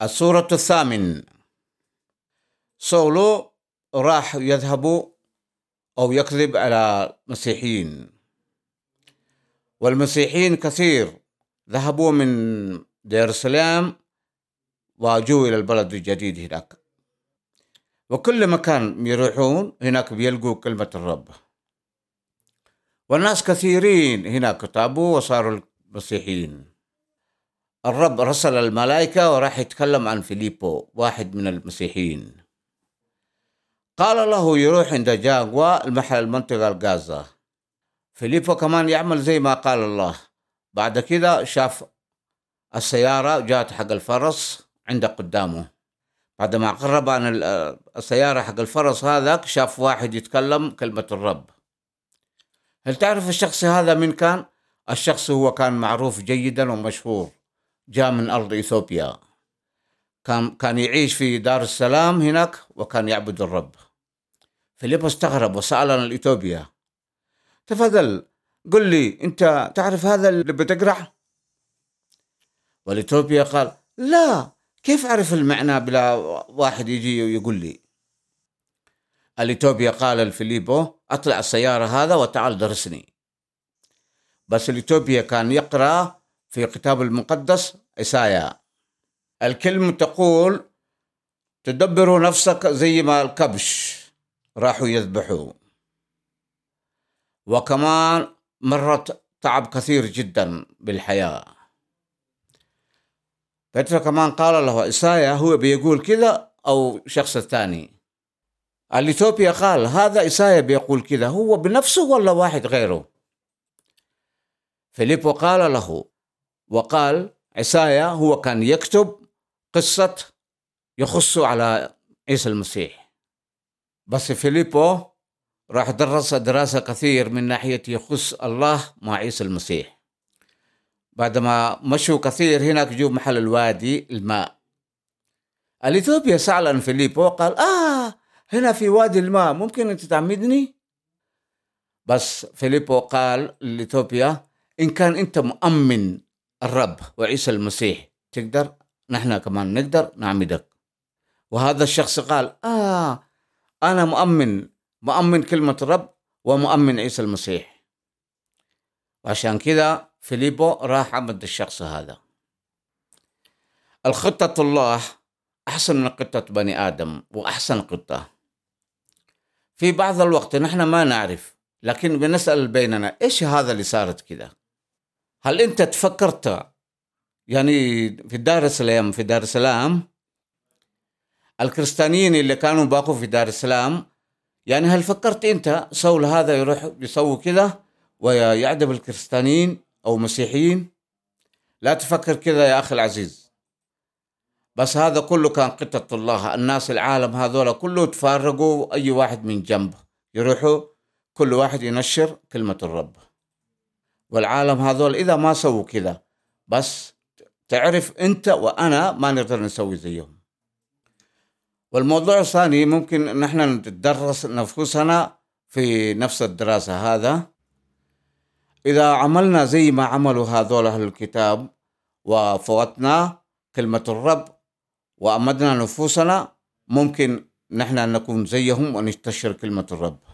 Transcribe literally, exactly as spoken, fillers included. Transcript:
السورة الثامن. صولو راح يذهب أو يكذب على مسيحيين، والمسيحيين كثير ذهبوا من دير السلام وجوا إلى البلد الجديد هناك، وكل مكان يروحون هناك بيلقوا كلمة الرب، والناس كثيرين هناك تابوا وصاروا المسيحيين. الرب رسل الملائكة وراح يتكلم عن فيليبو واحد من المسيحيين، قال له يروح عند جاغوا المحل المنطقة الغازة. فيليبو كمان يعمل زي ما قال الله. بعد كده شاف السيارة جات حق الفرس عند قدامه، بعد ما قرب عن السيارة حق الفرس هذاك شاف واحد يتكلم كلمة الرب. هل تعرف الشخص هذا من كان؟ الشخص هو كان معروف جيدا ومشهور، جاء من أرض إثيوبيا، كان كان يعيش في دار السلام هناك وكان يعبد الرب. فيليبو استغرب وسأل عن الإثيوبيا. تفضل قل لي أنت تعرف هذا اللي بتقرأ؟ والإثيوبيا قال لا، كيف أعرف المعنى بلا واحد يجي ويقول لي؟ الإثيوبيا قال لفيليبو أطلع السيارة هذا وتعال درسني. بس الإثيوبيا كان يقرأ في الكتاب المقدس إسايا، الكلمة تقول تدبروا نفسك زي ما الكبش راحوا يذبحوا، وكمان مرت تعب كثير جدا بالحياة. فترة كمان قال له إسايا هو بيقول كذا أو شخص ثاني؟ الإثيوبيا قال هذا إسايا بيقول كذا، هو بنفسه ولا واحد غيره؟ فيليبو قال له وقال إسايا هو كان يكتب قصة يخص على عيسى المسيح، بس فيليبو راح درس دراسة كثير من ناحية يخص الله مع عيسى المسيح. بعدما مشوا كثير هناك جو محل الوادي الماء. الإثيوبيا سأل عن فيليبو قال آه هنا في وادي الماء، ممكن أنت تعمدني؟ بس فيليبو قال لإثيوبيا إن كان أنت مؤمن الرب وعيسى المسيح تقدر، نحن كمان نقدر نعمدك. وهذا الشخص قال آه أنا مؤمن مؤمن كلمة الرب ومؤمن عيسى المسيح. وعشان كده فيليبو راح عمد الشخص هذا. الخطة الله أحسن من خطة بني آدم وأحسن خطة. في بعض الوقت نحن ما نعرف، لكن بنسأل بيننا إيش هذا اللي صارت كده؟ هل أنت تفكرت يعني في دار السلام في دار السلام الكريستيانيين اللي كانوا باقوا في دار السلام، يعني هل فكرت أنت سول هذا يروح يسوي كده ويعذب الكريستيانيين أو مسيحيين؟ لا تفكر كده يا أخي العزيز. بس هذا كله كان خطة الله. الناس العالم هذول كله تفارقوا أي واحد من جنب، يروحوا كل واحد ينشر كلمة الرب. والعالم هذول إذا ما سووا كده بس تعرف أنت وأنا ما نقدر نسوي زيهم. والموضوع الثاني ممكن نحن ندرس نفسنا في نفس الدراسة هذا. إذا عملنا زي ما عملوا هذول أهل الكتاب وفوتنا كلمة الرب وأمدنا نفوسنا، ممكن نحن نكون زيهم وننتشر كلمة الرب.